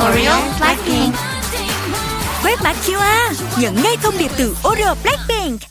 Oreo Blackpink. Quét mã QR, nhận ngay thông điệp từ Oreo Blackpink.